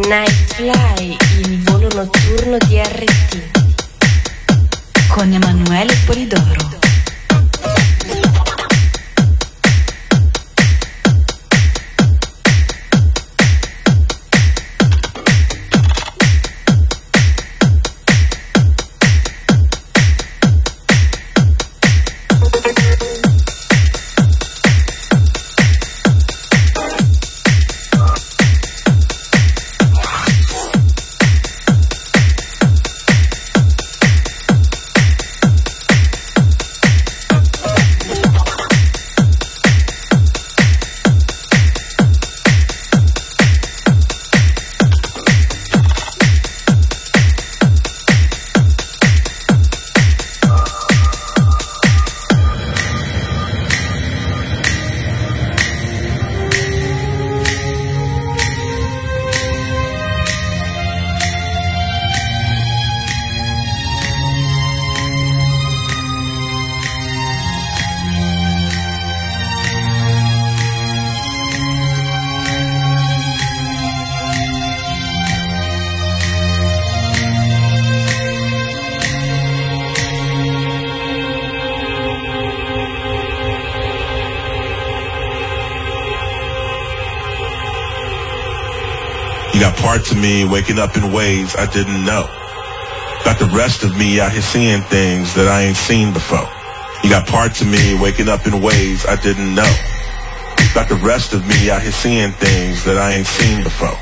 Nightfly, il volo notturno di RT. Con Emanuele Polidoro. You got parts of me waking up in ways I didn't know. Got the rest of me out here seeing things that I ain't seen before. You got parts of me waking up in ways I didn't know. Got the rest of me out here seeing things that I ain't seen before.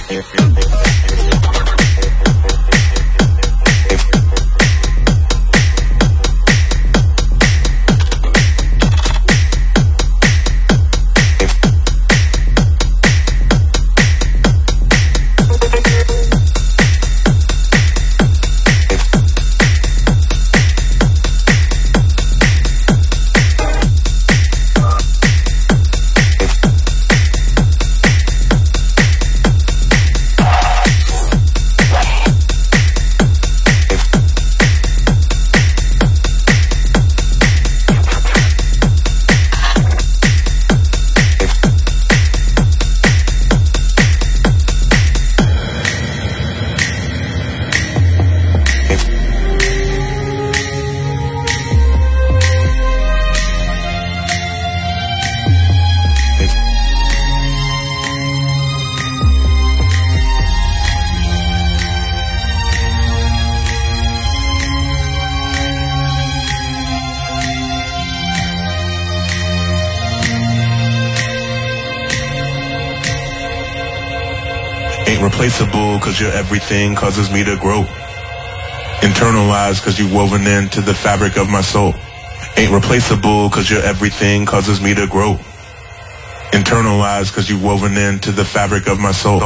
Ain't replaceable cause your everything causes me to grow. Internalized cause you woven into the fabric of my soul. Ain't replaceable cause your everything causes me to grow. Internalized cause you woven into the fabric of my soul.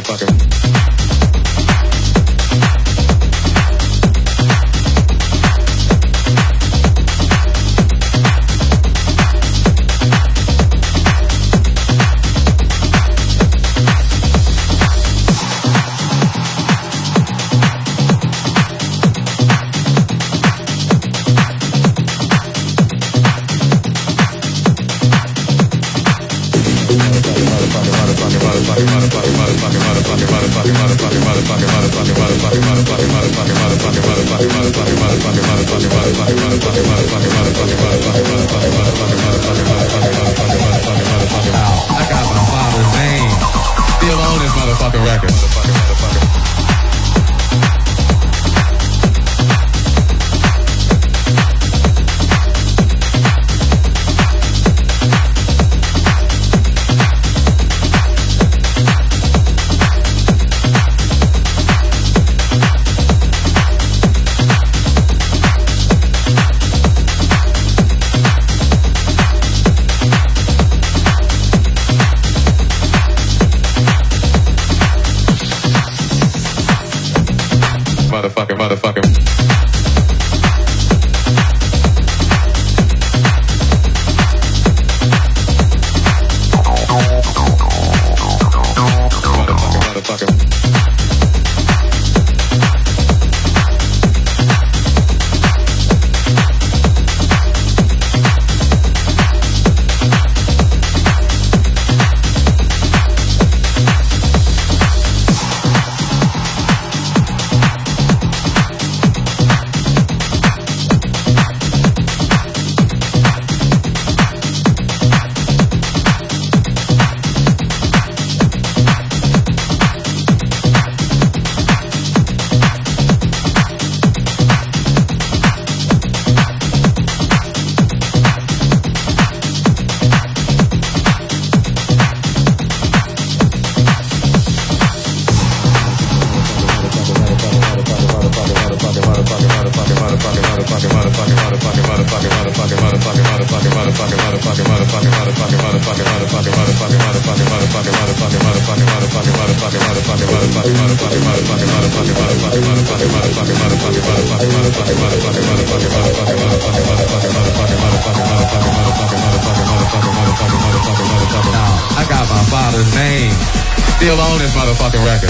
I got my father's name still on this motherfucking record.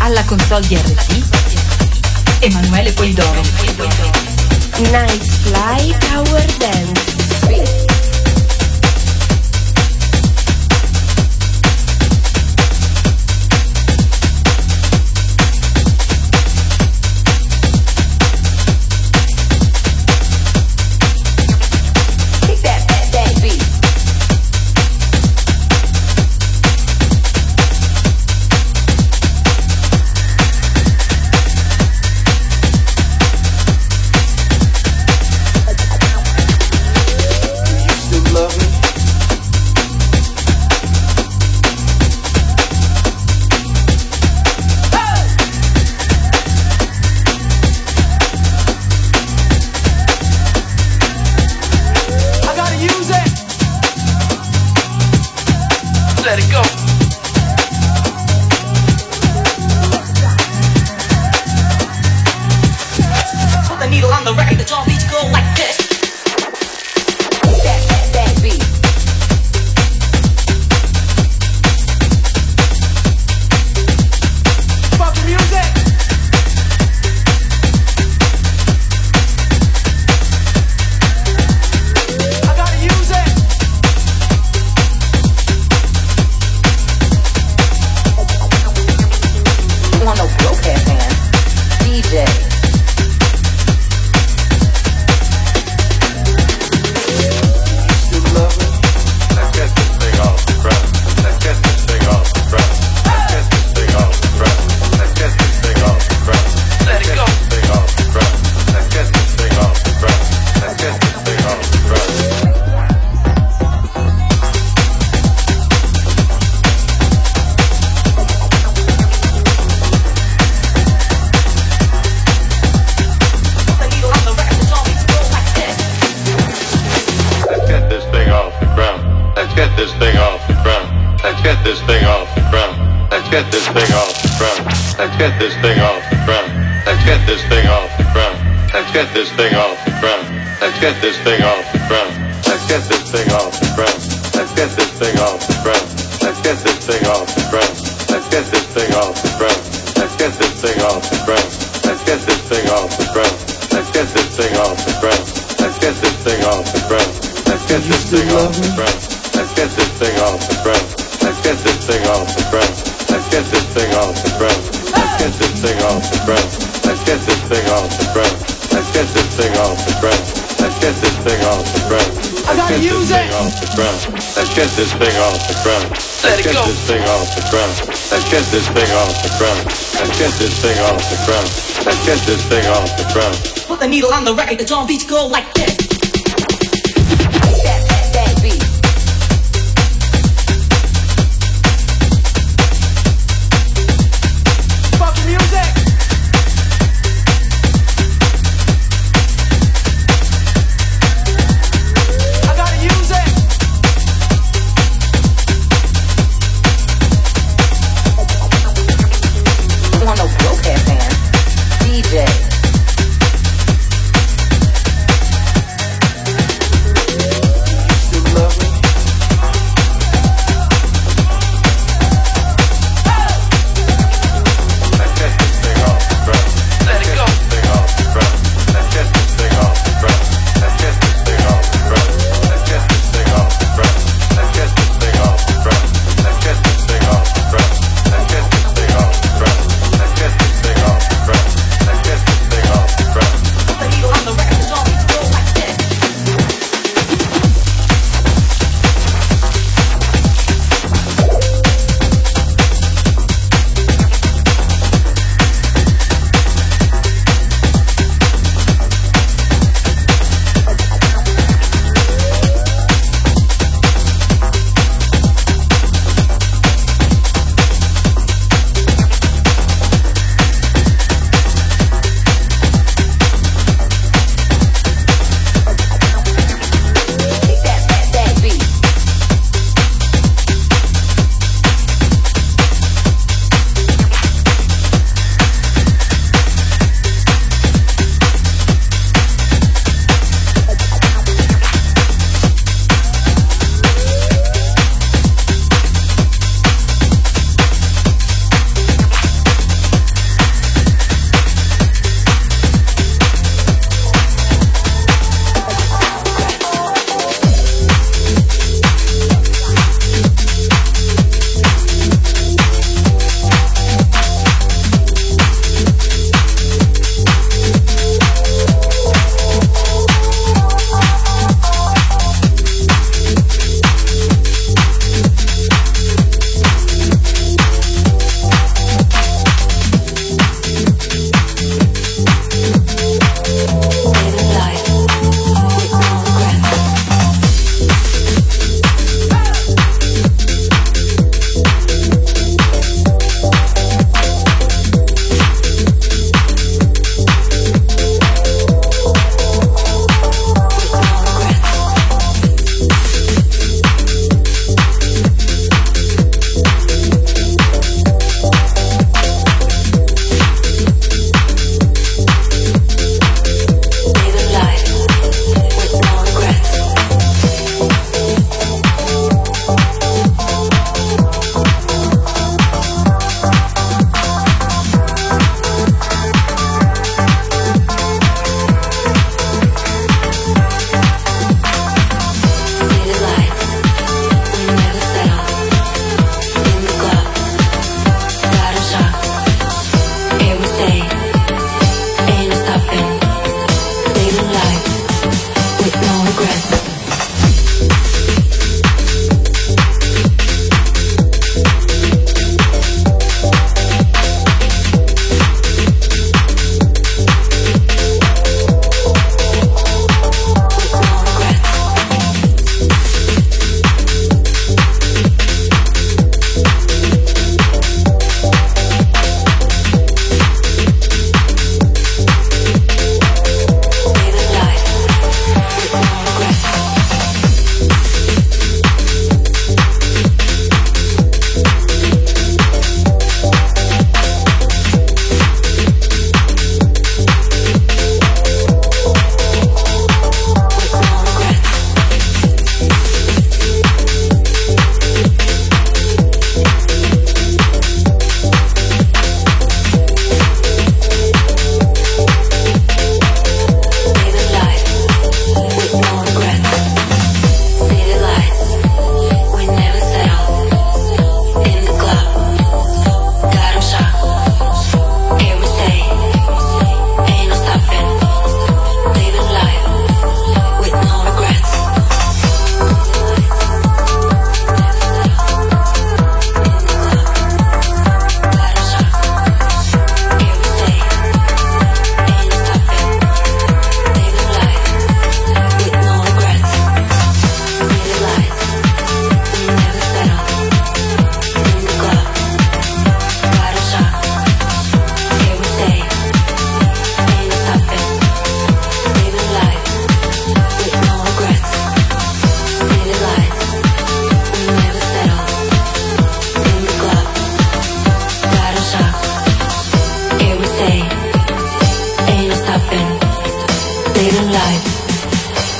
Alla console di RT, Emanuele Polidoro. Night Fly Power Dance. Put the needle on the record, the drum beats go like this. Let's get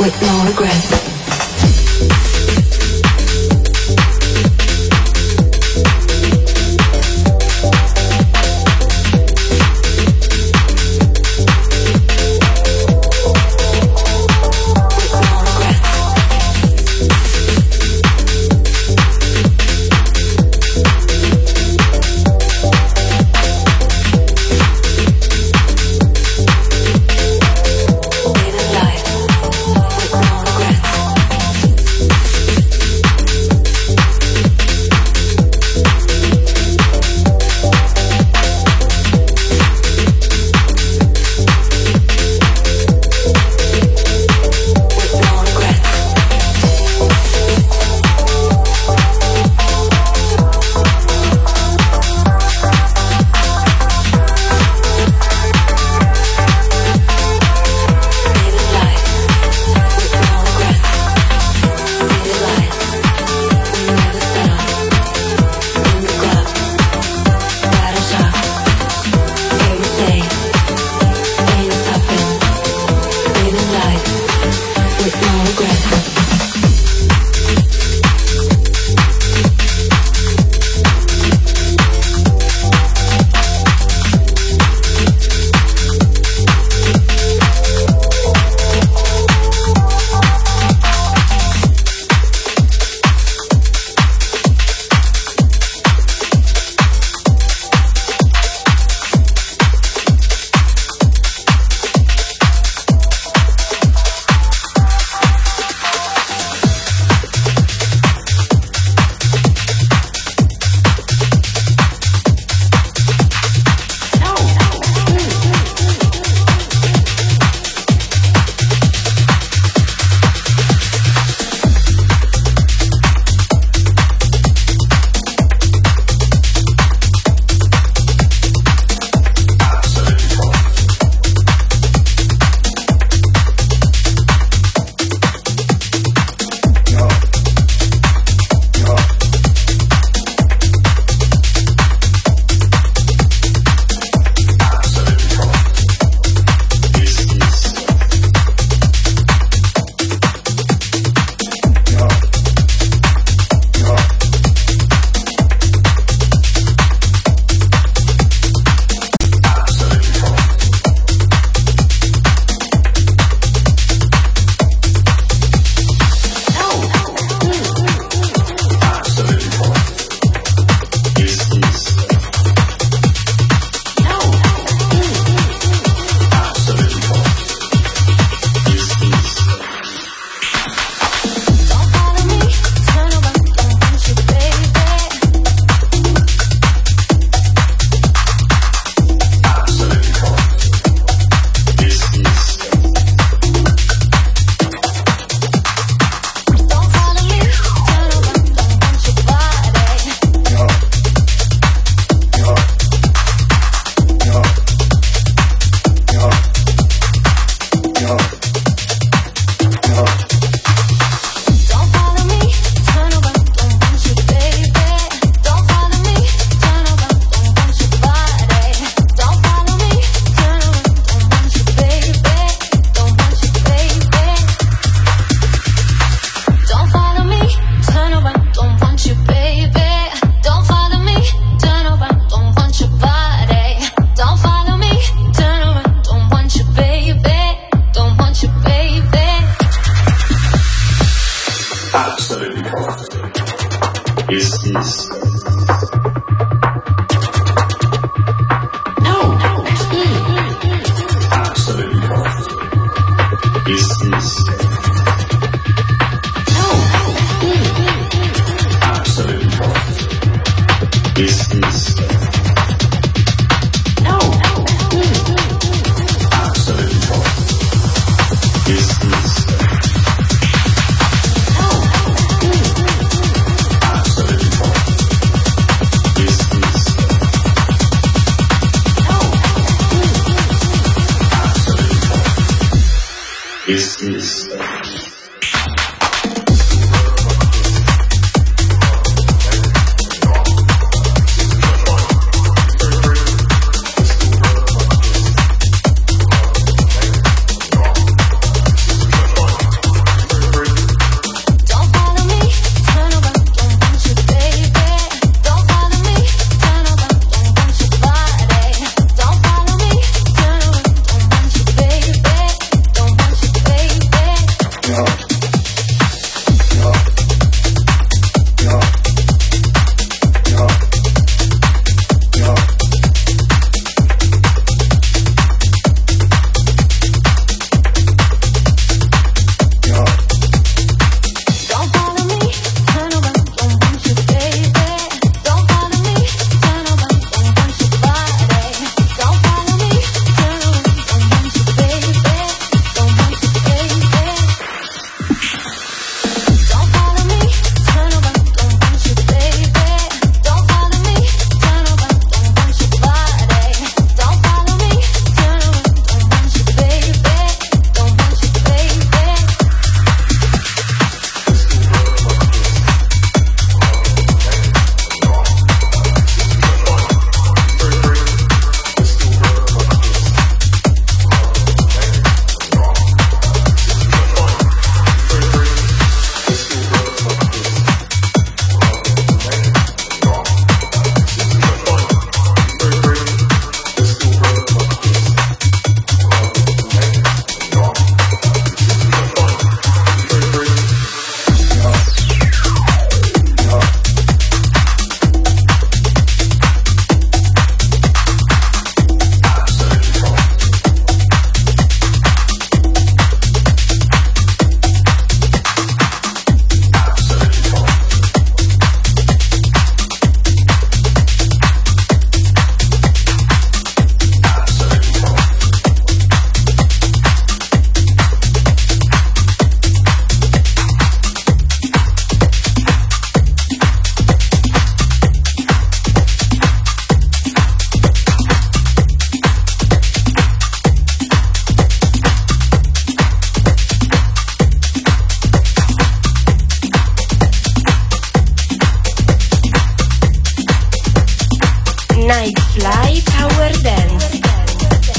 with no regrets.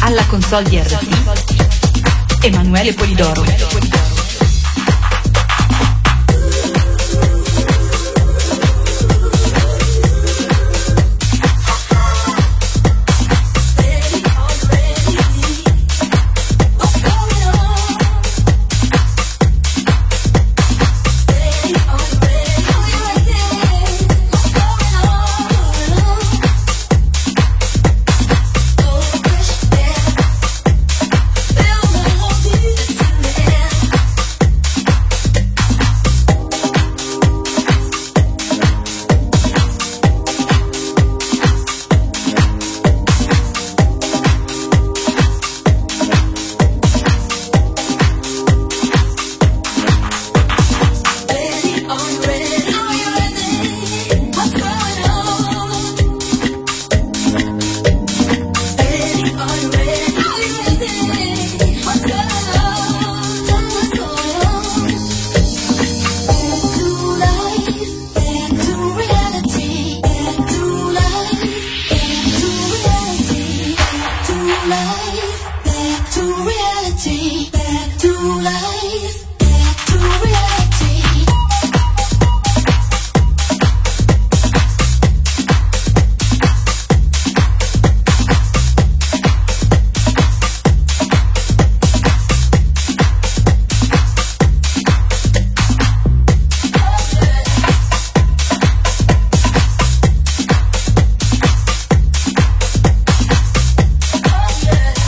Alla console di RT, Emanuele Polidoro. Yeah.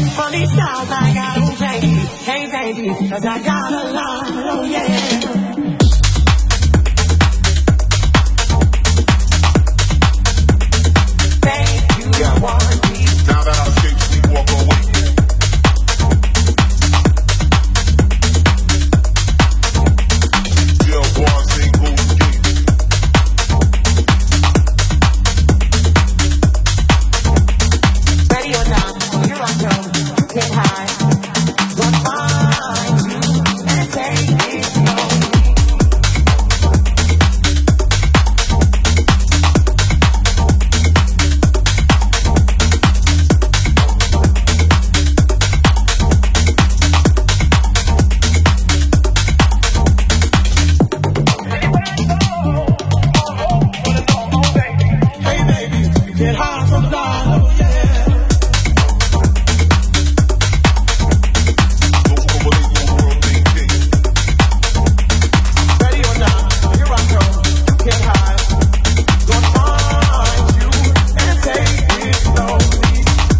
Funny styles I got, oh baby, hey baby, 'cause I got a lot, oh yeah. Now that I escape, sleepwalk away. Jail bars ain't golden gates. Ready or not, here I come. You can't hide. Gonna find you and take it slowly. Get high from God, oh yeah. Those who believe in the world ain't king. Ready or not, here I come. You can't hide. Gonna find you and take it slowly.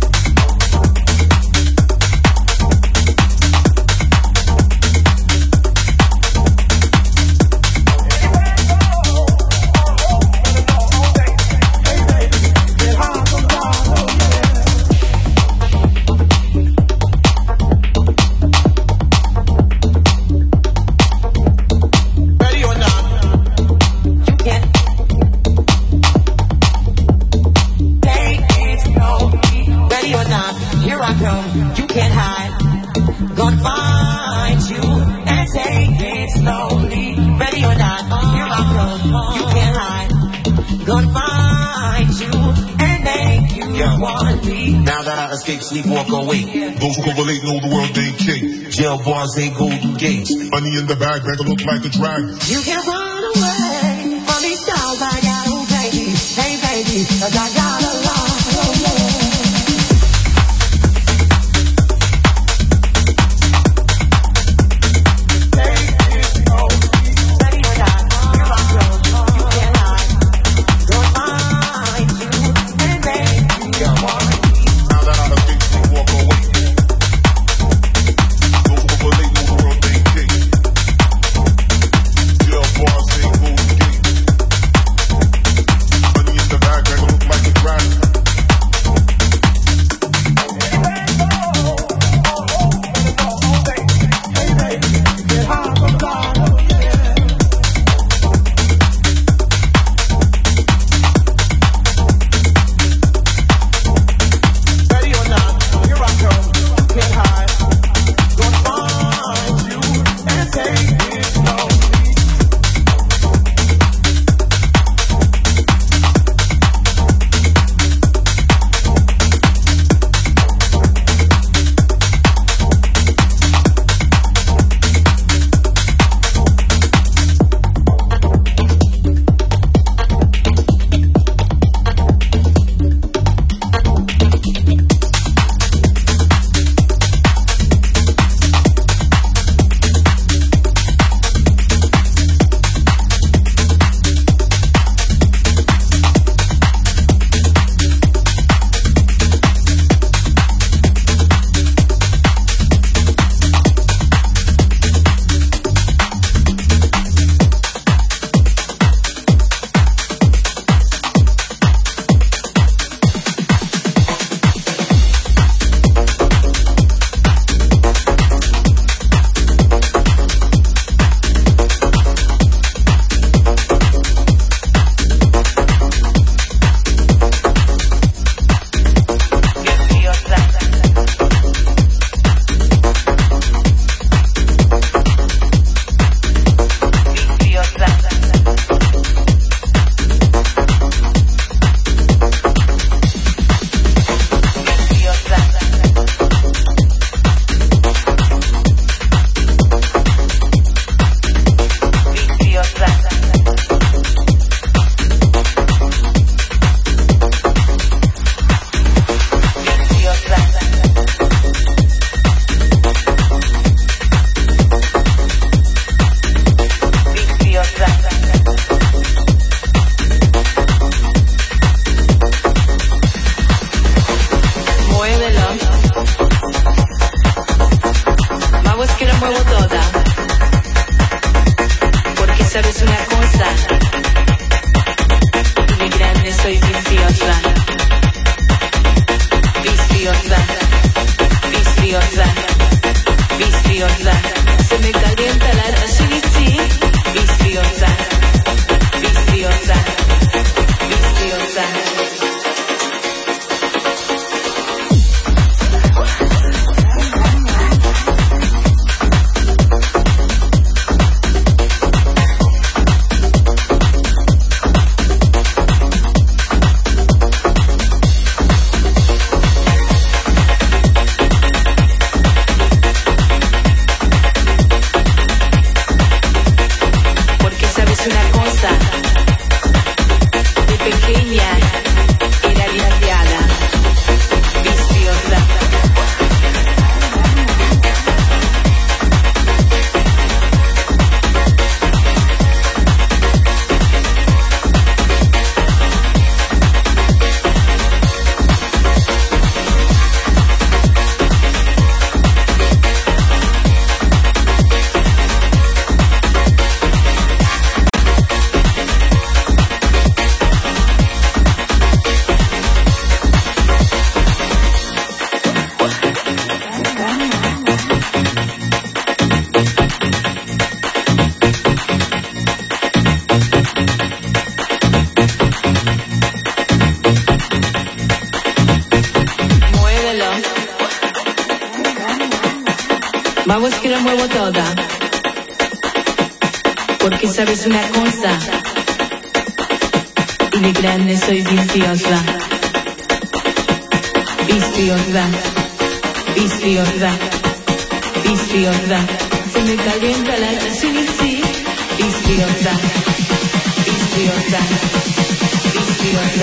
You can't hide. Gonna find you and take it slowly. Ready or not, here I come. You can't hide. Gonna find you and make you want me. Now that I escape, sleepwalk away. Those who correlate know the world ain't king. Jail bars ain't golden gates. Money in the bag, bank look like a dragon. You can't run away from these styles I got, oh baby, hey baby, 'cause I got a lot, oh yeah. Money in the bag, look like a dragon. muevo toda. Porque sabes una cosa, mi grande soy viciosa. Viciosa, viciosa, viciosa. Se me calienta la rachinichi. Viciosa, viciosa, viciosa. Vamos que la muevo toda. Porque sabes una cosa, y de grande soy viciosa. Viciosa, viciosa, viciosa. Se me calienta la rachinichi. Viciosa, viciosa, viciosa.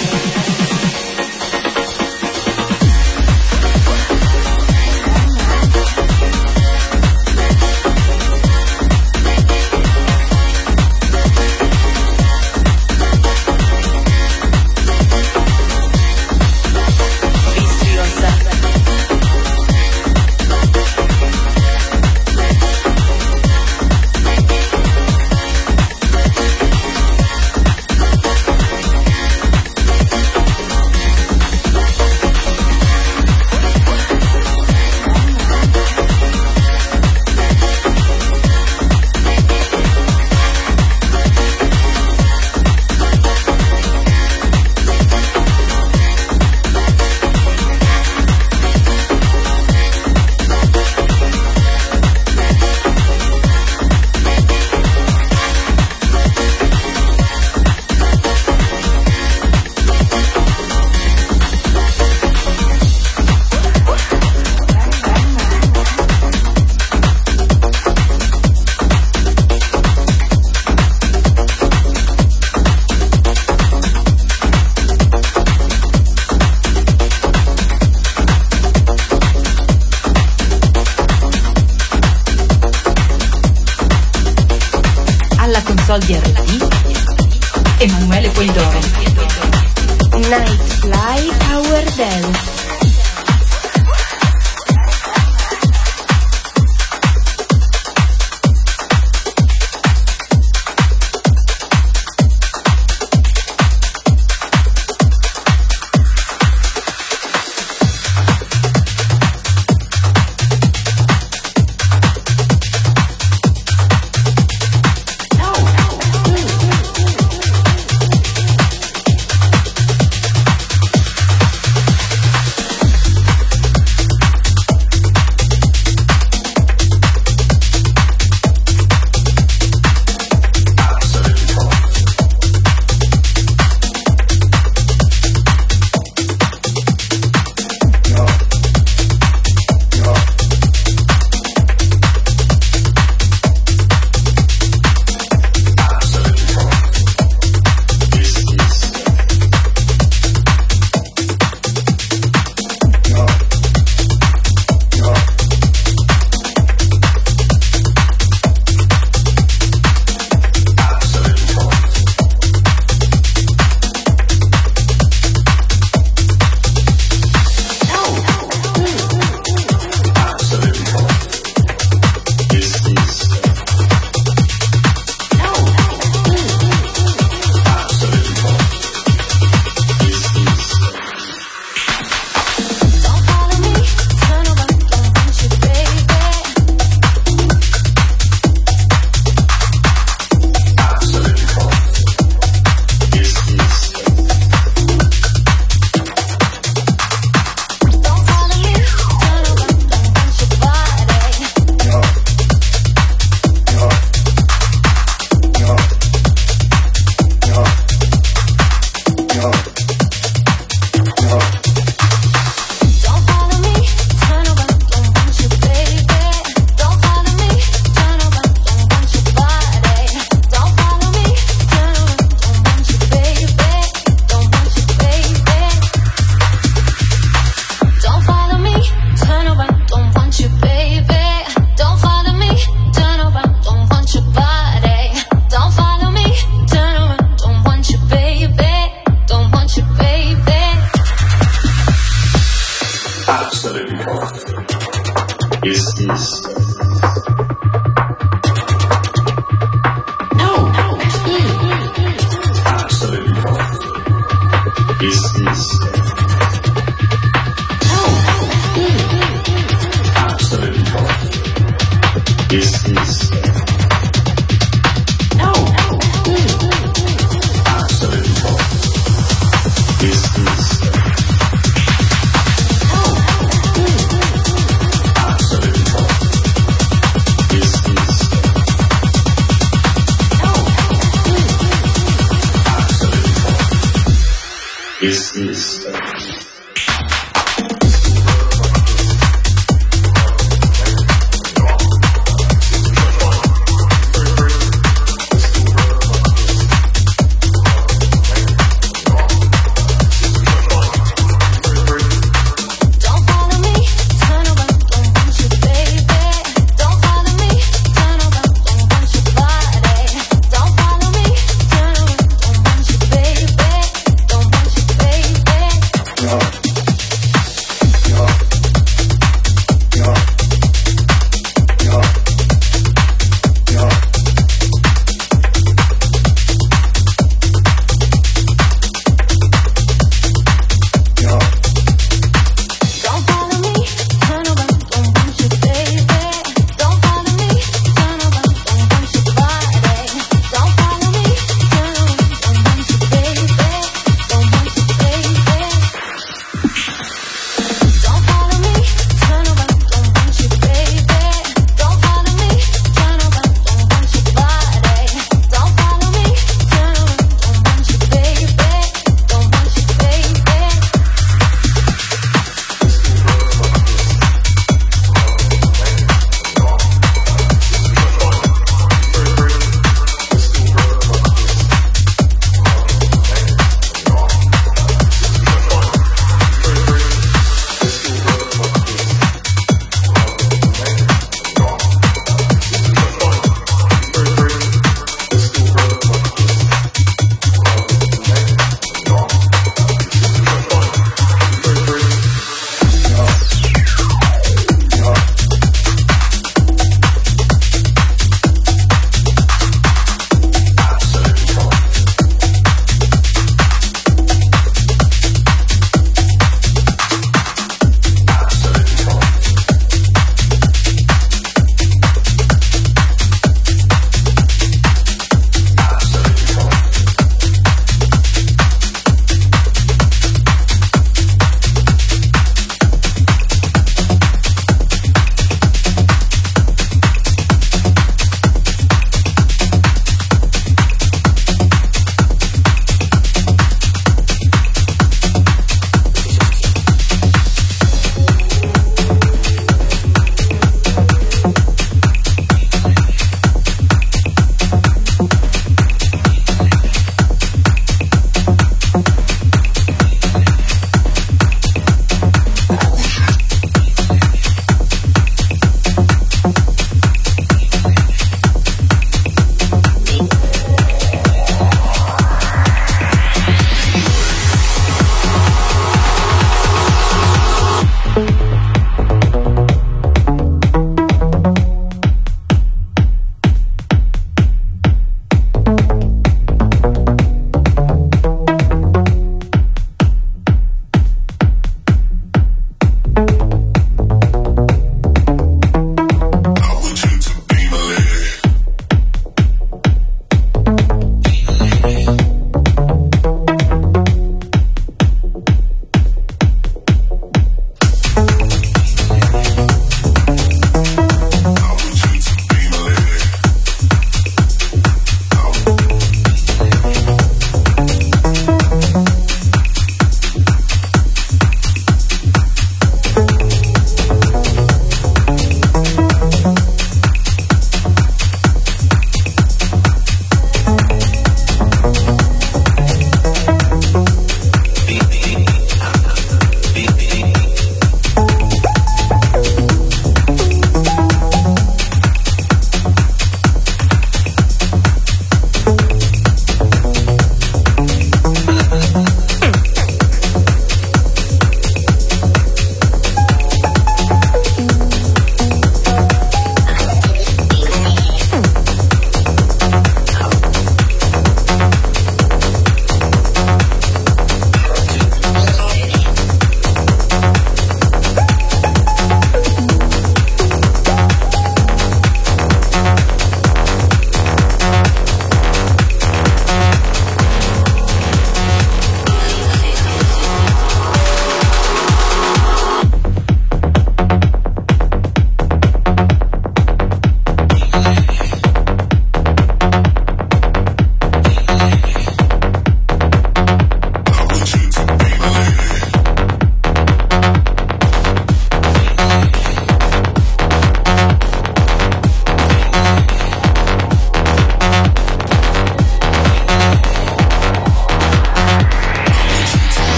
Soldi RT, Emanuele Polidoro. Nightfly Power Dance. Absolutely hot. Is this? No. Absolutely hot. Is this? No. Absolutely hot. Is this? No. Absolutely hot. Is this? Is this? Baby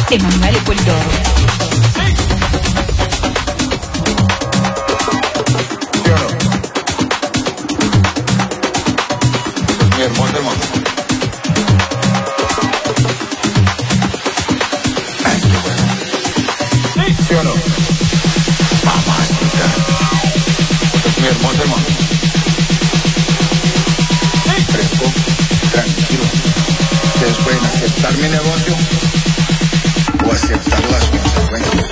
Emanuele Polidoro. Mi hermoso hermano. Ay, qué bueno. ¿Sí o no? Mamacita. Mi hermoso hermano. Fresco, tranquilo. Ustedes pueden aceptar mi negocio o aceptar las consecuencias.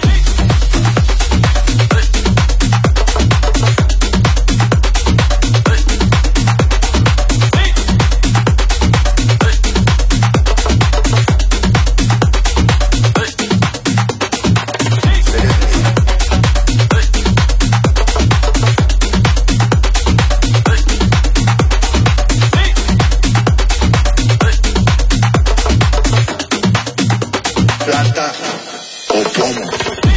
Plata o plomo.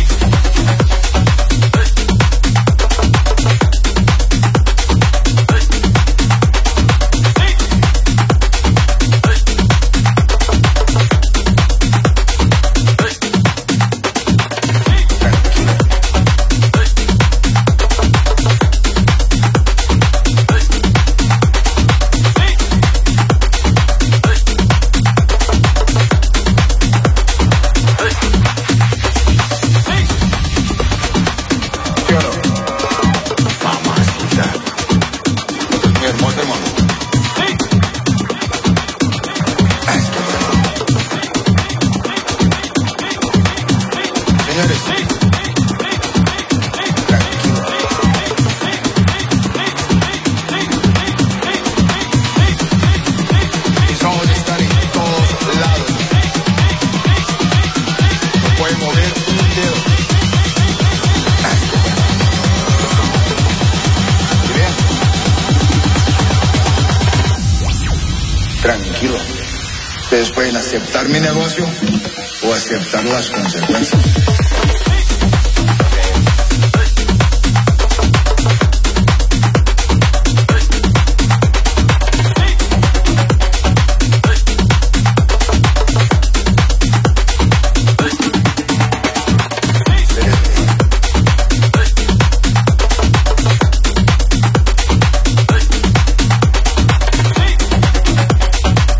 Hermoso hermano. Ay, qué bueno. Señores, tranquilo. Mis ojos están en todos lados. No pueden mover un dedo. Ay, qué bueno. ¿Y bien? Tranquilo. Ustedes pueden aceptar mi negocio o aceptar las consecuencias.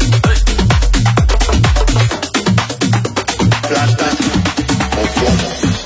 Plata o plomo.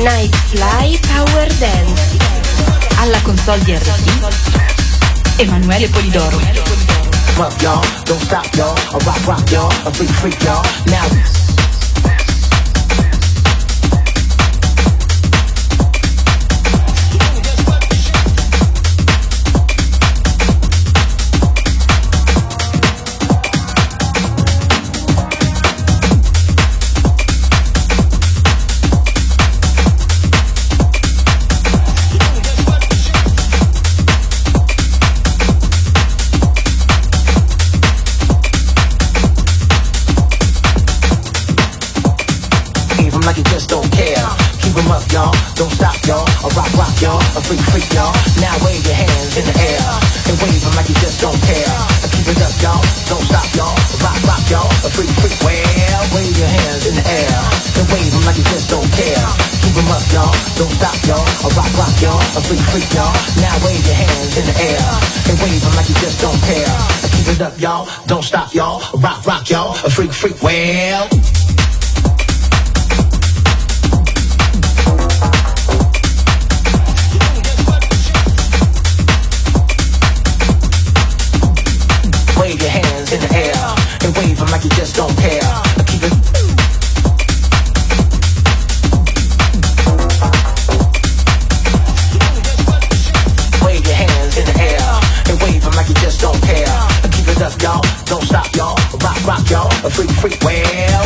Nightfly Power Dance. Alla console di RT, Emanuele Polidoro. Rock y'all, don't stop y'all, I rock y'all, I freak y'all, now. Like you just don't care. Keep 'em up, y'all. Don't stop, y'all. I rock y'all. I freak y'all. Now wave your hands in the air and wave 'em like you just don't care. Keep it up, y'all. Don't stop, y'all. I rock y'all. I freak. Well, wave your hands in the air and wave 'em like you just don't care. Keep 'em up, y'all. Don't stop, y'all. I rock y'all. I freak y'all. Now wave your hands in the air and wave 'em like you just don't care. Keep it up, y'all. Don't stop, y'all. I rock y'all. I freak. Well. Wave your hands in the air and wave them like you just don't care. Keep it. Wave your hands in the air and wave them like you just don't care. Keep it up, y'all. Don't stop, y'all. Rock y'all. A freak. Well.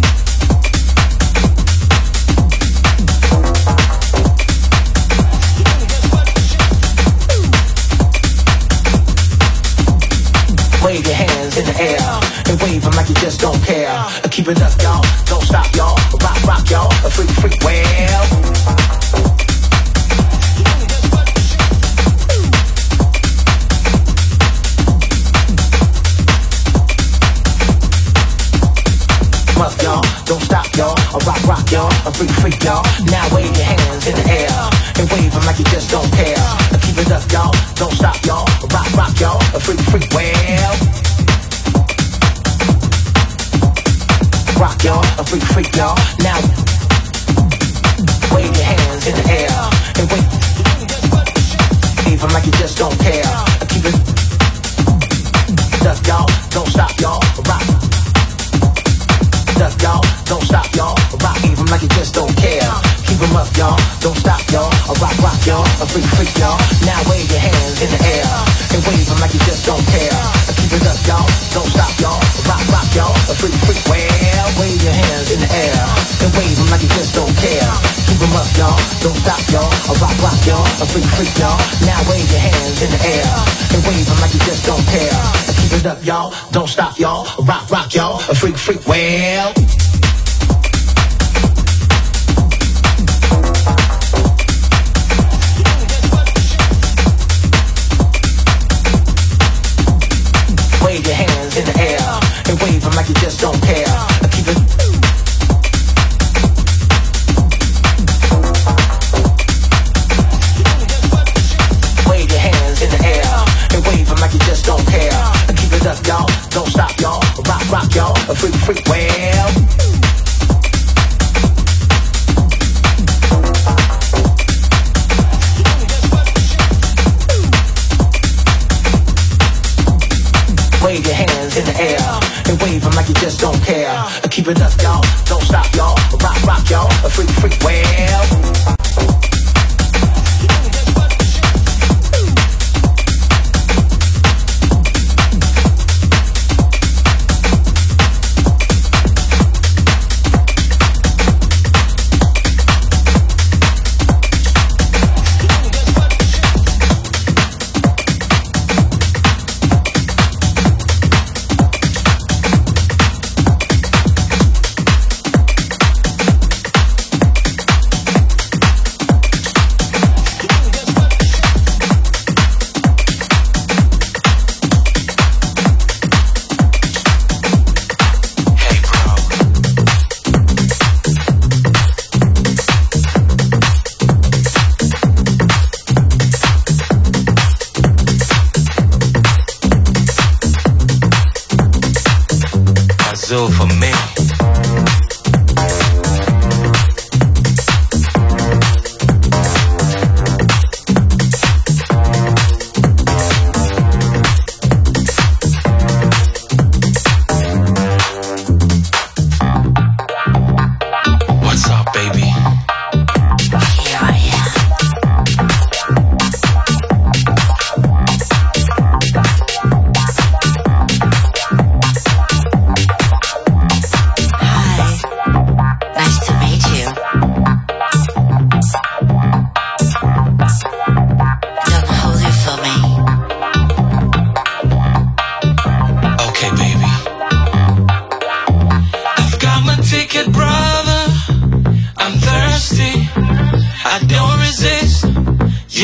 Wave your hands in the air and wave them like you just don't care. Keep it up, y'all. Don't stop, y'all. Rock y'all. A freak. Well. Up, y'all. Don't stop, y'all. Rock y'all. A freak y'all. Now wave your hands in the air and wave them like you just don't care. Keep it up, y'all. Don't stop, y'all. Rock y'all. A freak. Well. Rock y'all. A freak y'all. Now wave your hands in the air and wave them like you just don't care. Keep it up, y'all. Don't stop, y'all. Rock. Up, y'all. Don't stop, y'all. Rock even like you just don't care. Keep 'em up, y'all. Don't stop, y'all. Rock y'all. A freak y'all. Now wave your hands in the air and wave them like you just don't care. Keep it up, y'all. Don't stop, y'all. Rock y'all. A freak. Well, wave your hands in the air and wave them like you just don't care. Keep 'em up, y'all. Don't stop, y'all. Rock y'all. A freak y'all. Now wave your hands in the air and wave them like you just don't care. Keep it up, y'all. Don't stop, y'all. Rock y'all. A freak. Well. Wave your hands in the air and wave them like you just don't care. Keep it. Wave your hands in the air and wave them like you just don't care. Keep it up, y'all. Don't stop, y'all. Rock y'all. A freak. Well. Wave your hands in the air and wave them like you just don't care. Keep it up, y'all. Don't stop, y'all. Rock y'all. A freak. Well.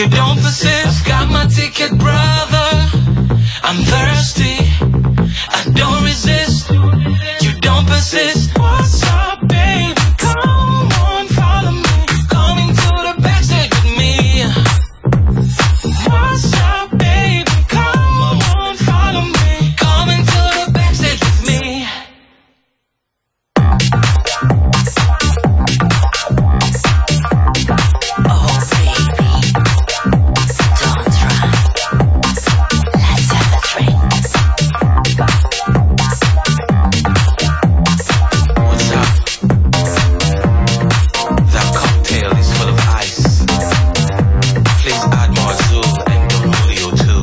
You don't persist. Got my ticket, brother. I'm thirsty. I don't resist. You don't persist. What's up, baby? Come on, follow me. Coming to the backstage with me. What's up, baby? Come on, follow me. Coming to the backstage with me. Oh, baby, don't try. Let's have a drink. What's up? That cocktail is full of ice. Please add more Azul and Don Julio too.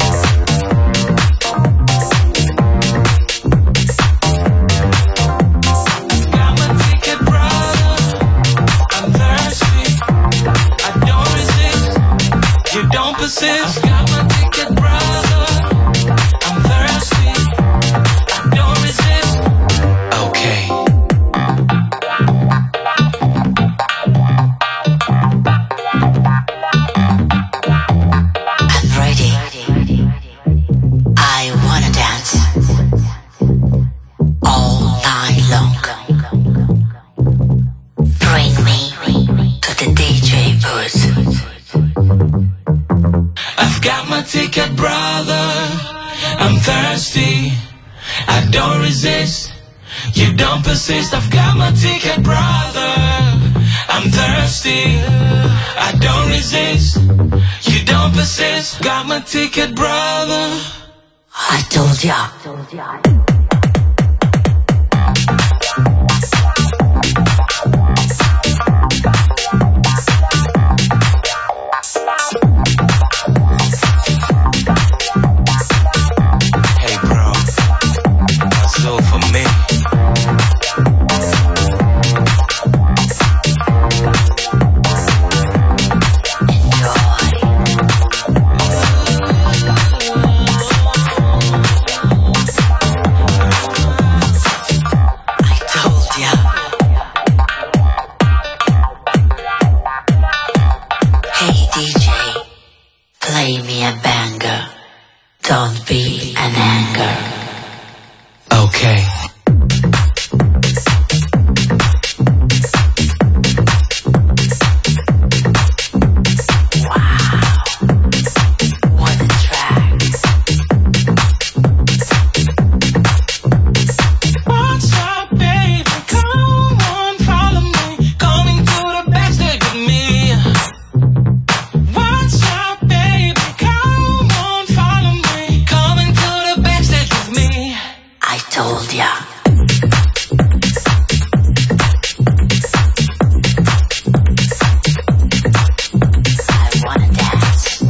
Got my ticket, brother. I'm thirsty. I don't resist. You don't persist. Got my ticket, brother. I'm thirsty. I don't resist. Okay. I'm ready. I wanna dance all night long. Bring me to the DJ booth. I've got my ticket, brother. I'm thirsty. I don't resist. You don't persist. I've got my ticket, brother. I'm thirsty. I don't resist. You don't persist. Got my ticket, brother. I told ya. Hey, bro. Azul for me. I told ya. Hey DJ, play me a banger. Don't be an anger. Okay. What a track. What's up, baby? Come on, follow me. Coming to the backstage with me. What's up, baby? Come on, follow me. Coming to the backstage with me. I told ya. I wanna dance.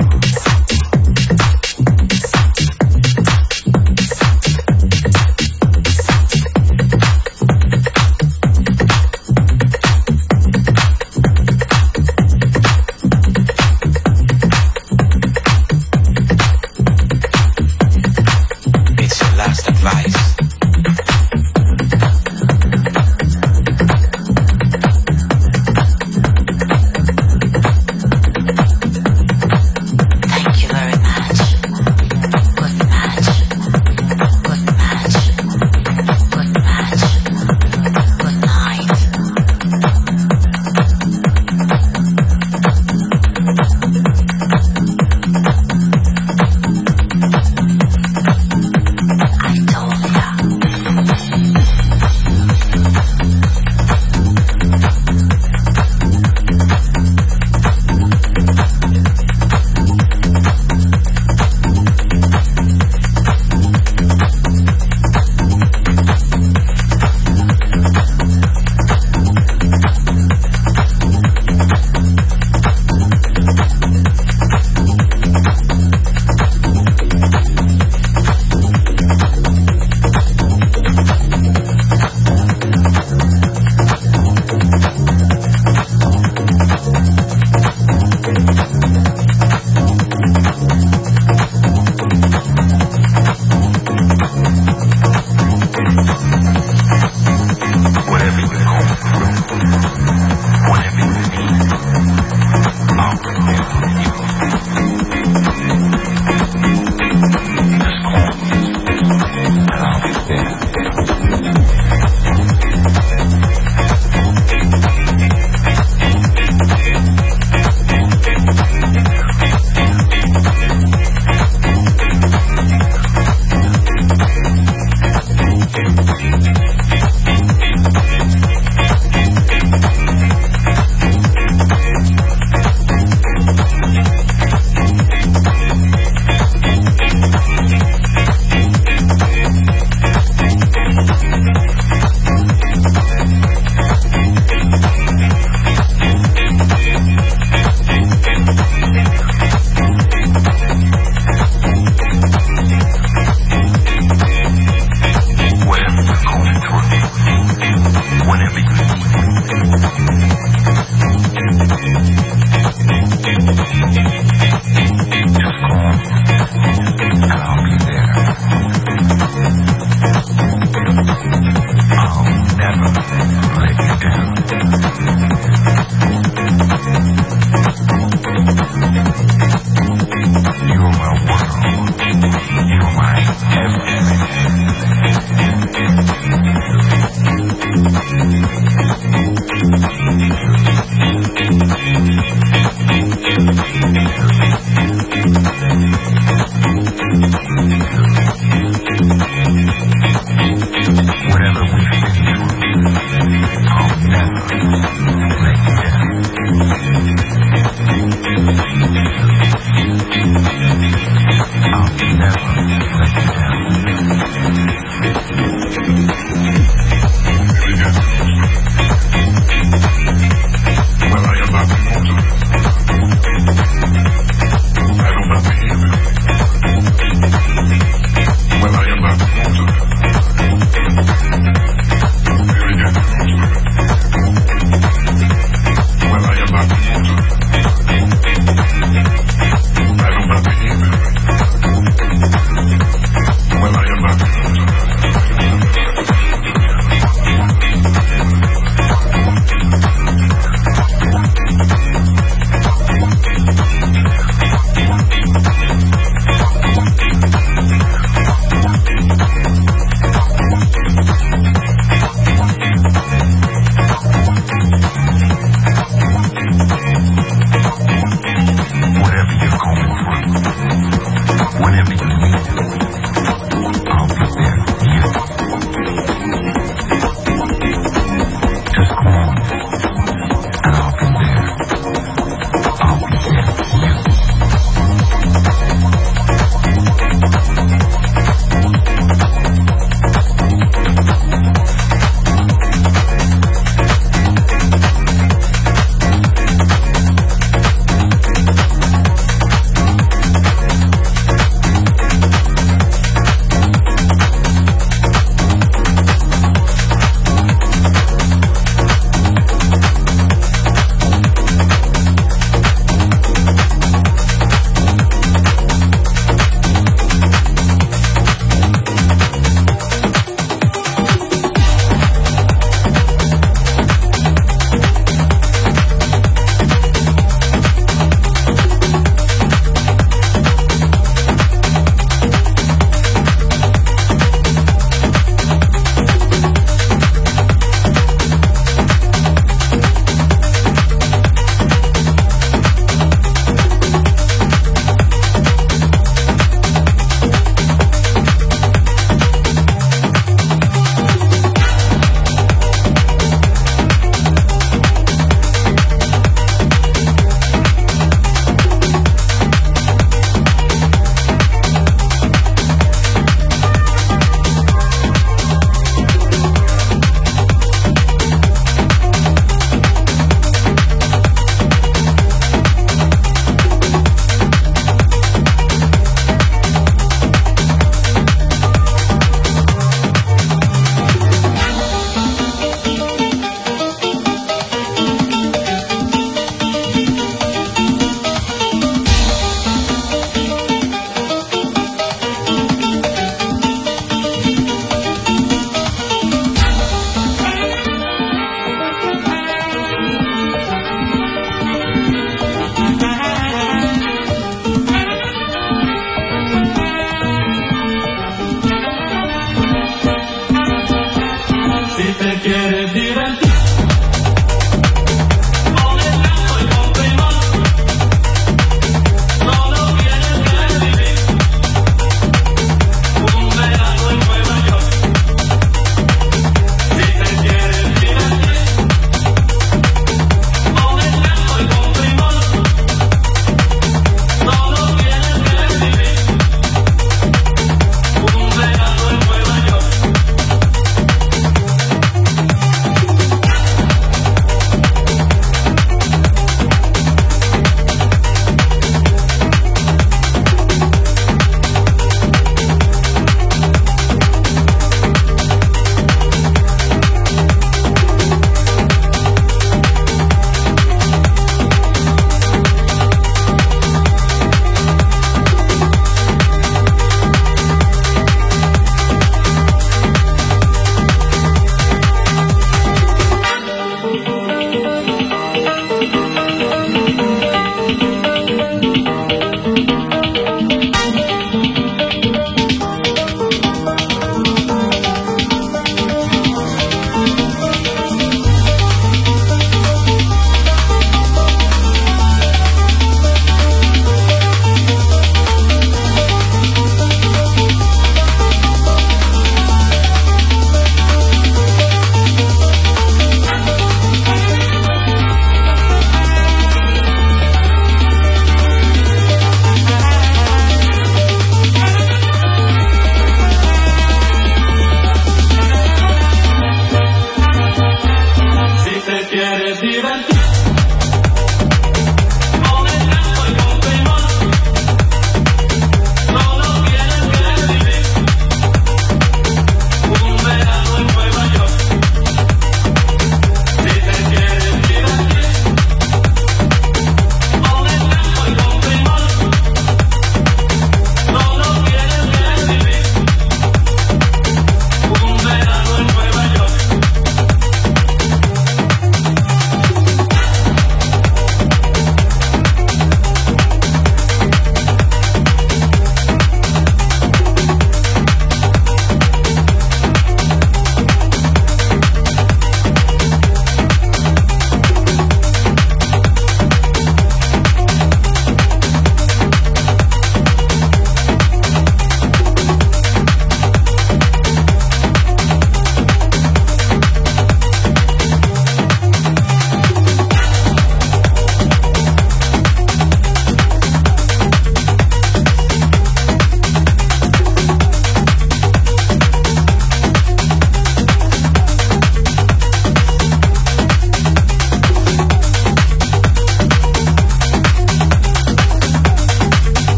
It's your last advice. Thank you very much. Good match. Good match. Good match. Good night. I told ya. I'll be there with you. Whatever we've been through, I'll never let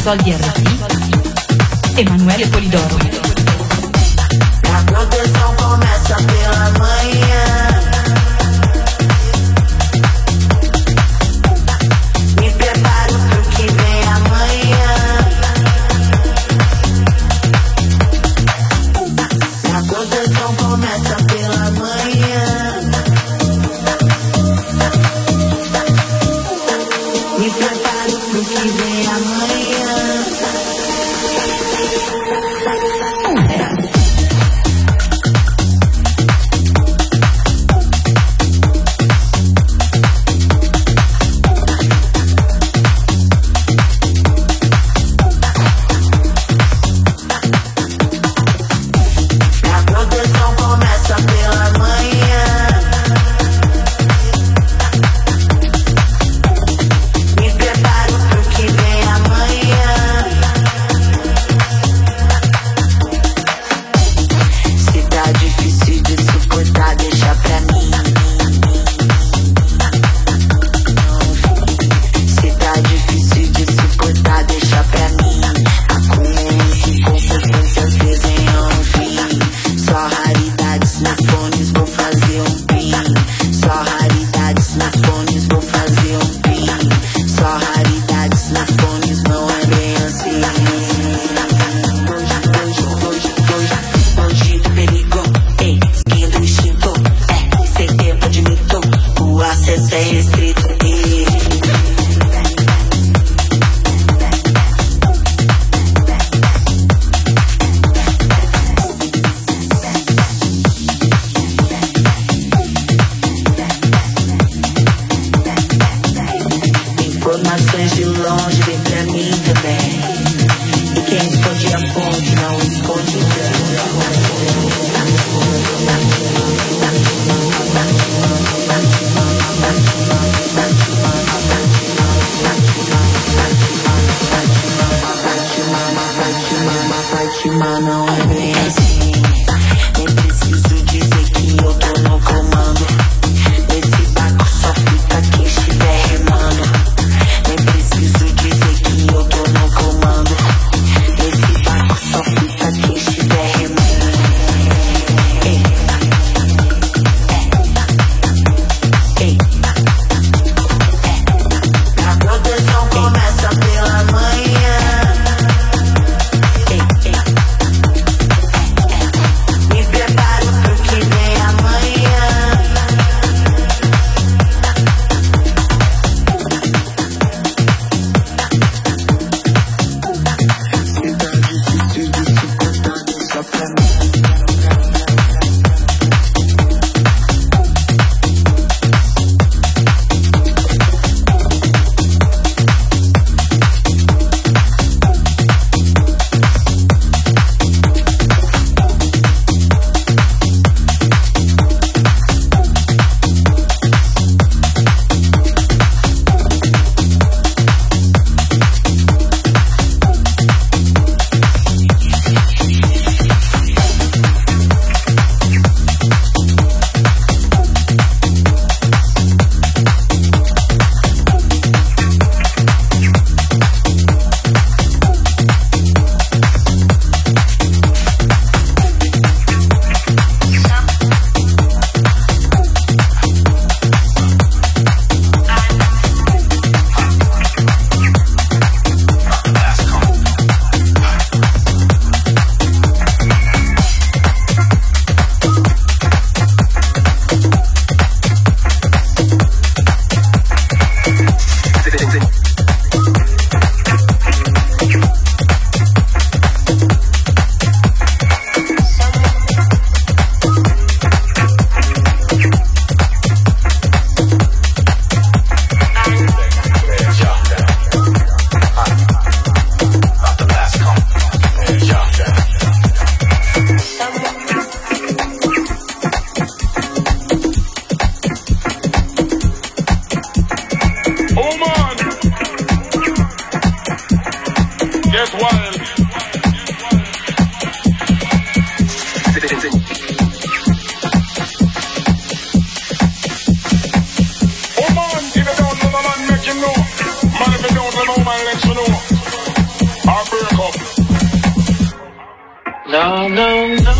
console di RT, Emanuele Polidoro. A proteção começa pela manhã. Me preparo pro que vem amanhã. A proteção começa pela manhã. Me preparo pro que vem amanhã. Informações de longe vem pra mim também. E quem esconde a fonte não esconde o Fátima não é bem assim. Nem preciso dizer que eu tô no comando. Nesse barco só fica quem estiver remando. Nem preciso dizer que eu tô no comando. Nesse barco só fica quem estiver remando. Ei. Ei. A proteção começa pela manhã. Me preparo pro No, no, no.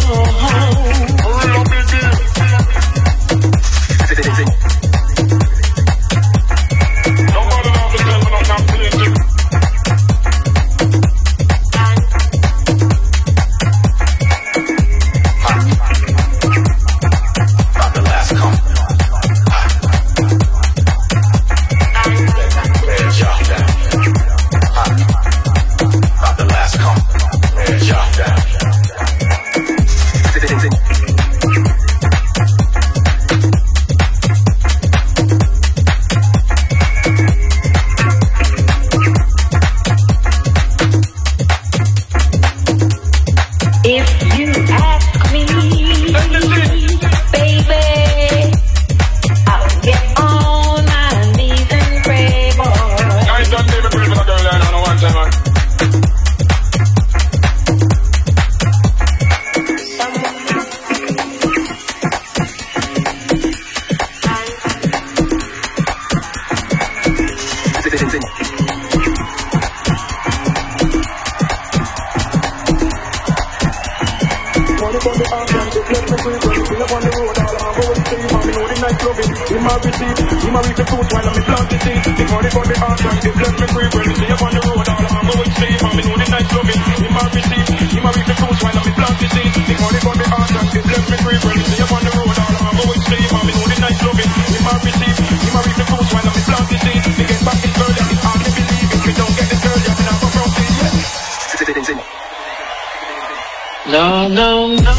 No, no, no.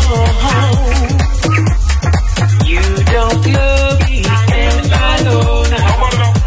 You don't love me, and I know now.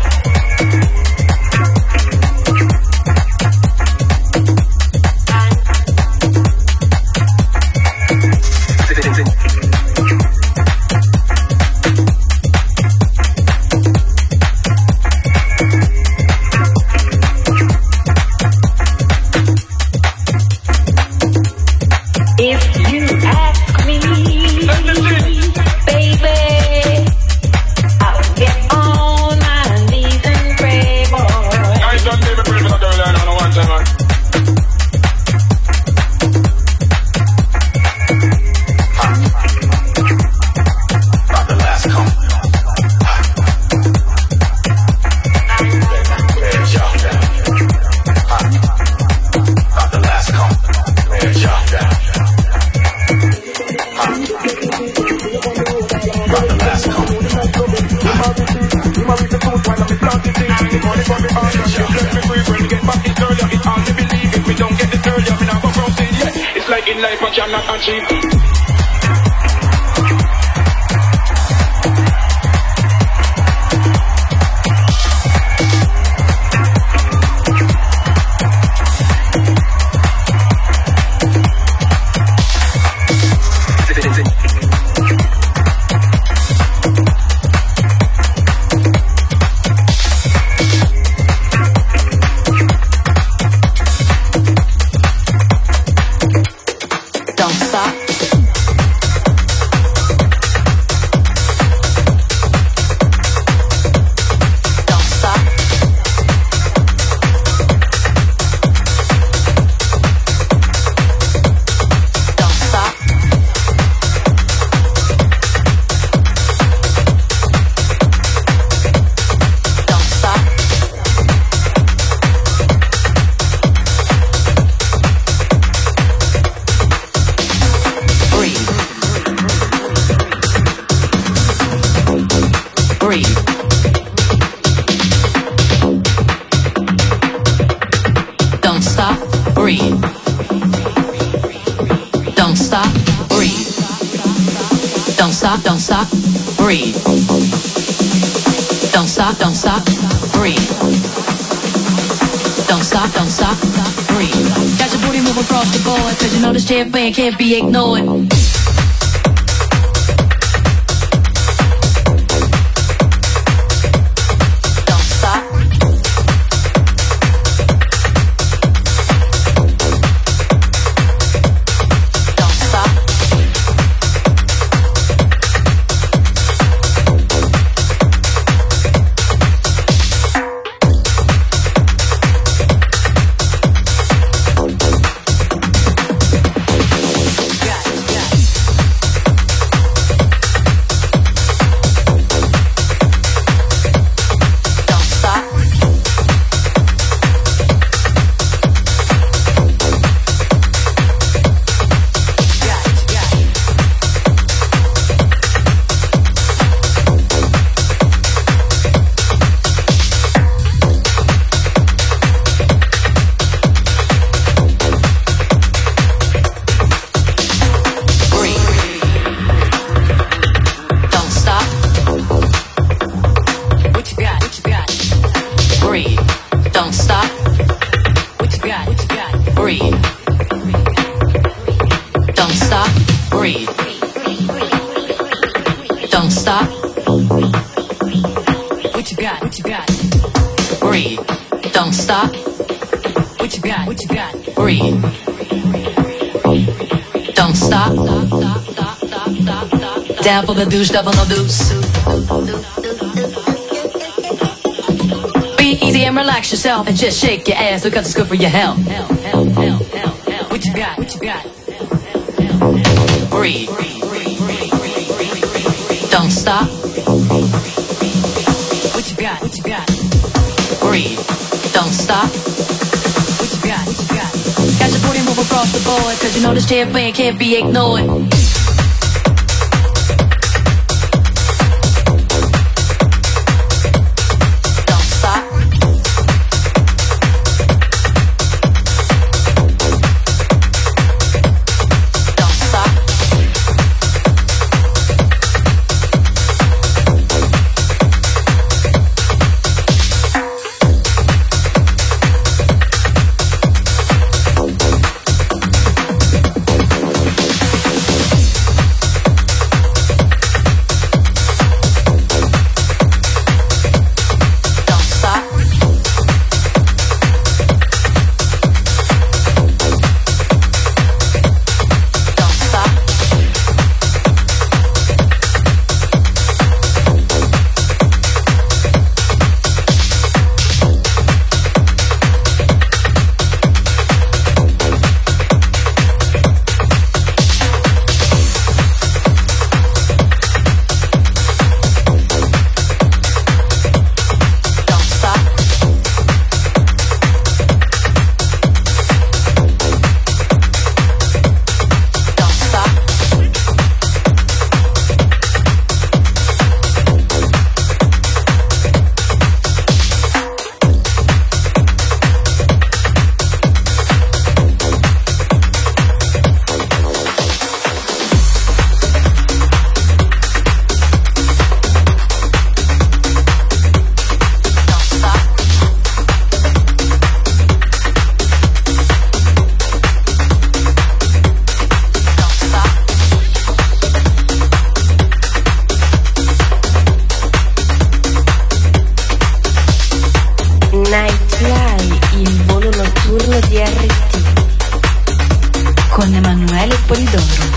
Champagne can't be ignored. Breathe. Don't stop. What you got? What you got? Breathe. Don't stop. What you got? What you got? Breathe. Don't stop. Down for the douche, double no deuce. Be easy and relax yourself and just shake your ass because it's good for your health. What you got? What you got? Breathe. Don't stop. What you got? What you got? Breathe. Don't stop. What you got? What you got? Got your booty move across the board, cause you know this jam playing can't be ignored. Con Emanuele Polidoro.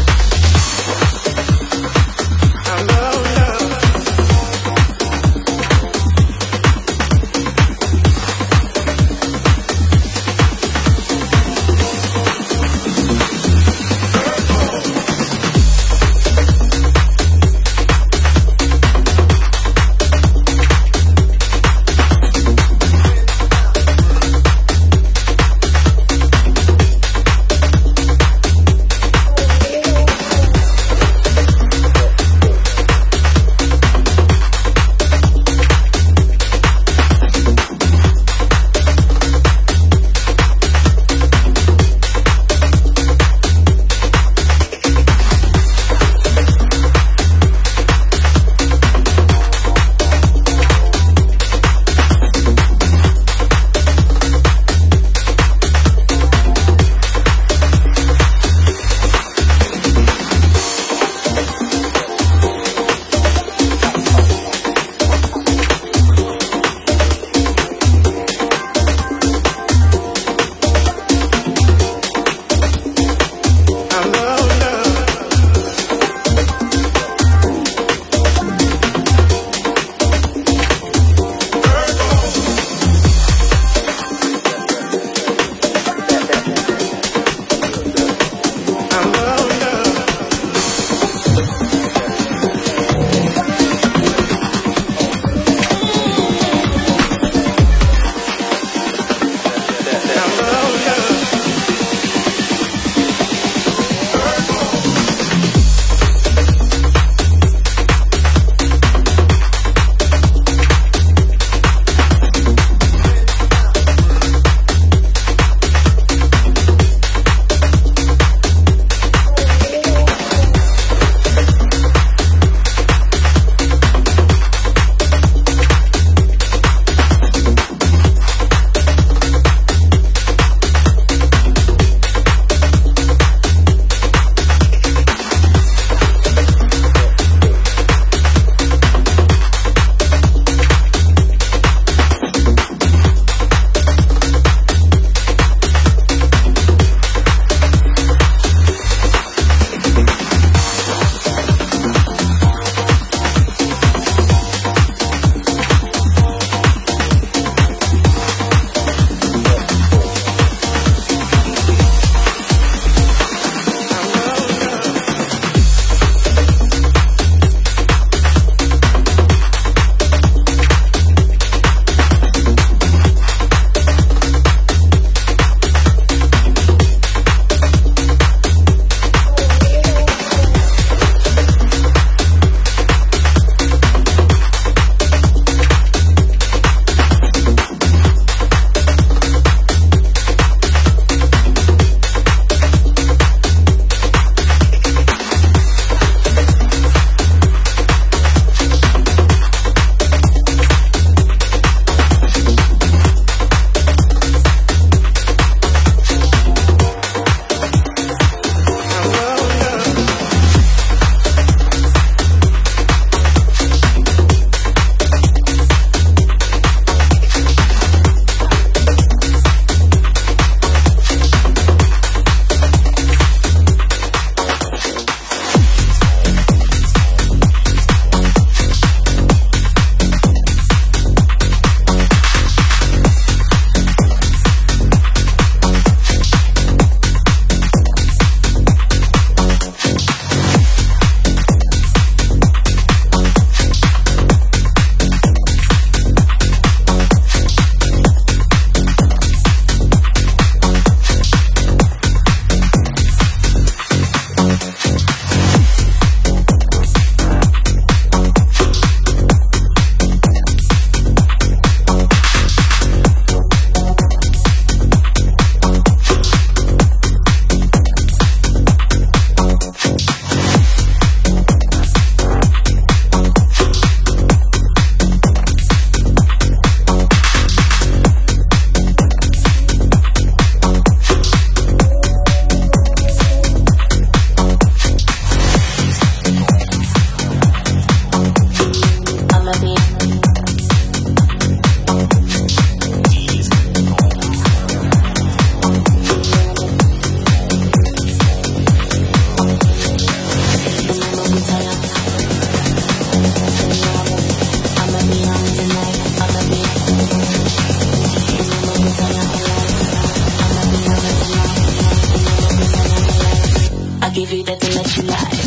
give you that thing that you like.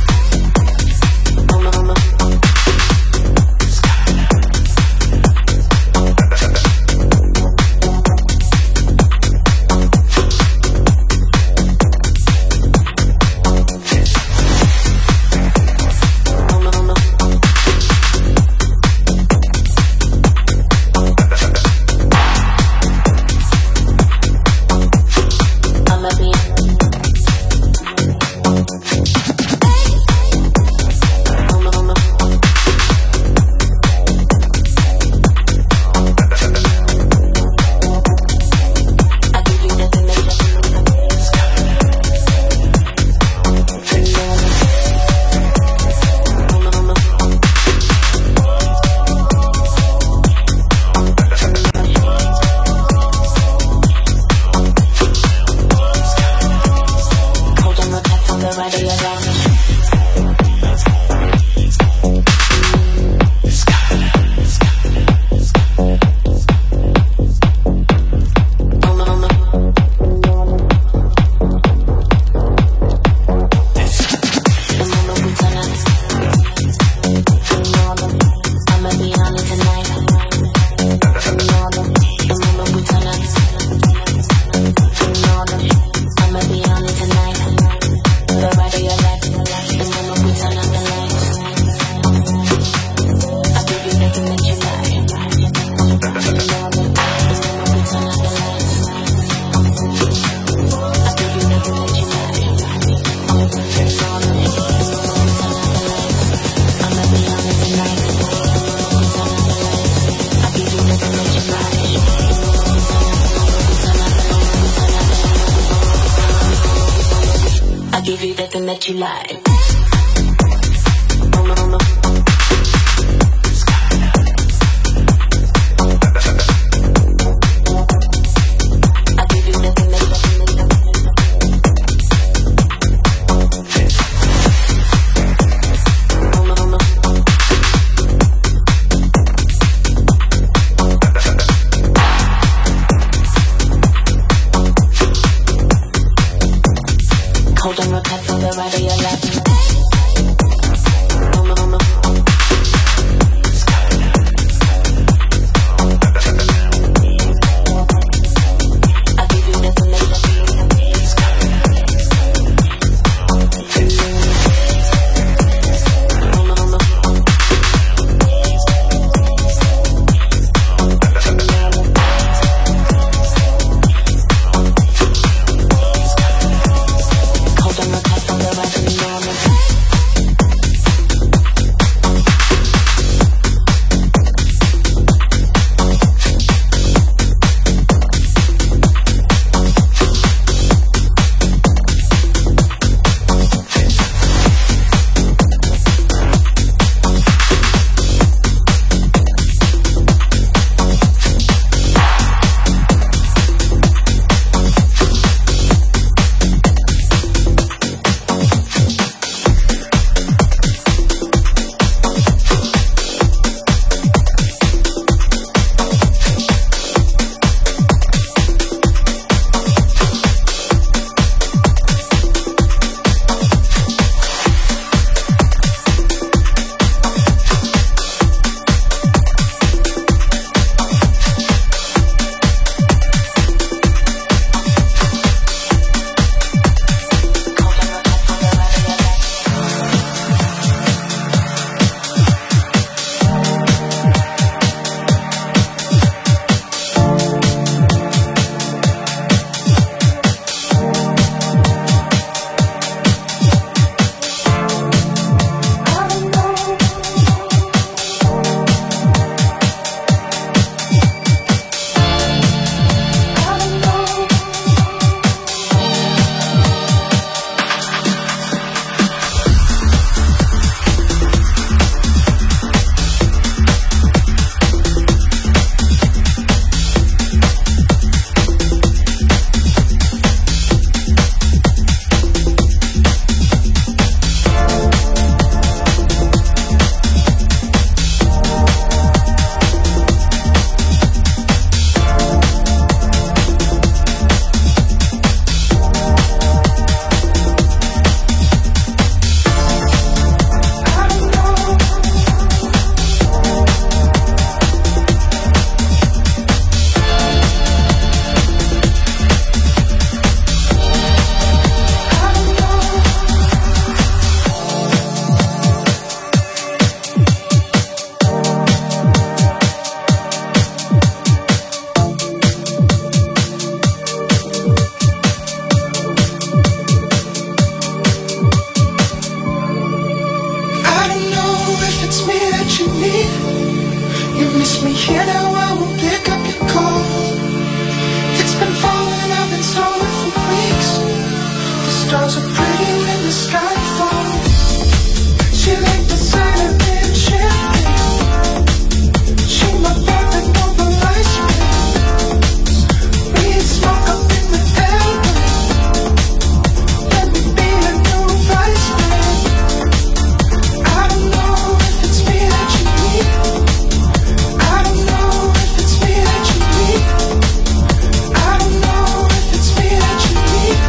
Give you that thing that you like. Hold on real tight for the ride of your life. Hold on real tight for the ride of your life. here now, I won't pick up your call. It's been falling, I've been stalling for weeks. The stars are pretty when the sky falls. She like the sight of it, champagne. She my perfect over ice cream. Weed smoke up in the airway. Let me be a new vice man. I don't know if it's me that you need. I don't know if it's me that you need. I don't know if it's me that you need.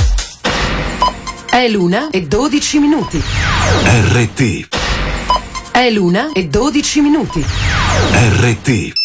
È l'1:12. RT È l'1:12. RT